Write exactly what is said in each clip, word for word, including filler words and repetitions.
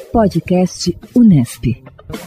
Podcast Unesp.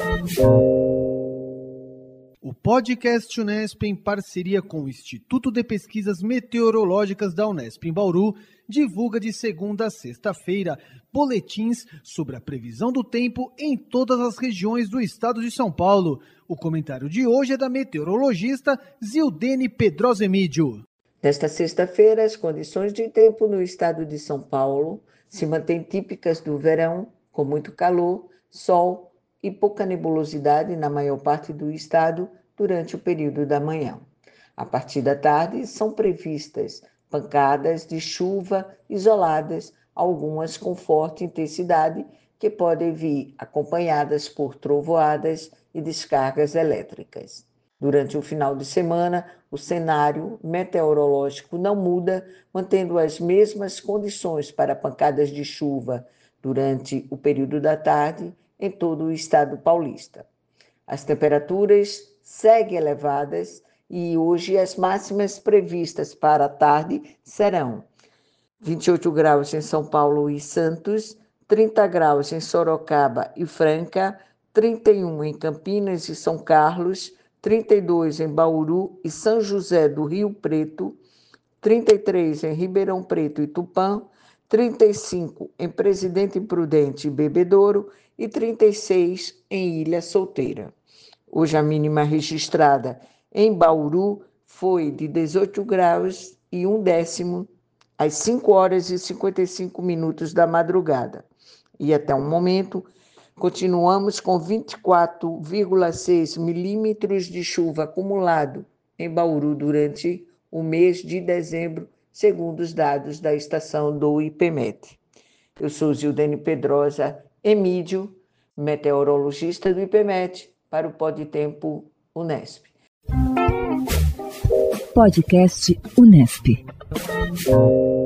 O Podcast Unesp, em parceria com o Instituto de Pesquisas Meteorológicas da Unesp em Bauru, divulga de segunda a sexta-feira boletins sobre a previsão do tempo em todas as regiões do estado de São Paulo. O comentário de hoje é da meteorologista Zildene Pedrosa Emídio. Nesta sexta-feira, as condições de tempo no estado de São Paulo se mantêm típicas do verão, com muito calor, sol e pouca nebulosidade na maior parte do estado durante o período da manhã. A partir da tarde, são previstas pancadas de chuva isoladas, algumas com forte intensidade, que podem vir acompanhadas por trovoadas e descargas elétricas. Durante o final de semana, o cenário meteorológico não muda, mantendo as mesmas condições para pancadas de chuva durante o período da tarde em todo o estado paulista. As temperaturas seguem elevadas e hoje as máximas previstas para a tarde serão vinte e oito graus em São Paulo e Santos, trinta graus em Sorocaba e Franca, trinta e um em Campinas e São Carlos, trinta e dois em Bauru e São José do Rio Preto, trinta e três em Ribeirão Preto e Tupã, trinta e cinco em Presidente Prudente e Bebedouro e trinta e seis em Ilha Solteira. Hoje a mínima registrada em Bauru foi de dezoito graus e um décimo às cinco horas e cinquenta e cinco minutos da madrugada. E até o momento, continuamos com vinte e quatro vírgula seis milímetros de chuva acumulado em Bauru durante o mês de dezembro, segundo os dados da estação do IPMET. Eu sou Zildene Pedrosa Emídio, meteorologista do IPMET, para o Podtempo Unesp. Podcast Unesp.